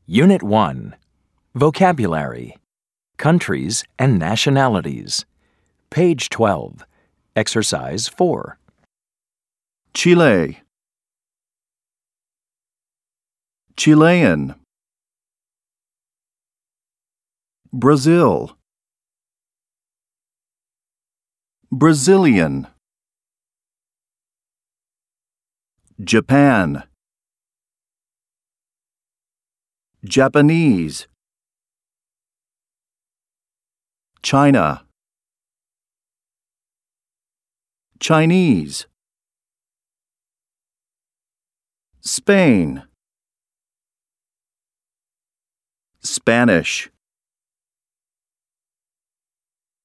Unit 1. Vocabulary. Countries and nationalities. Page 12. Exercise 4. Chile, Chilean, Brazil, Brazilian, Japan, Japanese, China, Chinese, Spain, Spanish,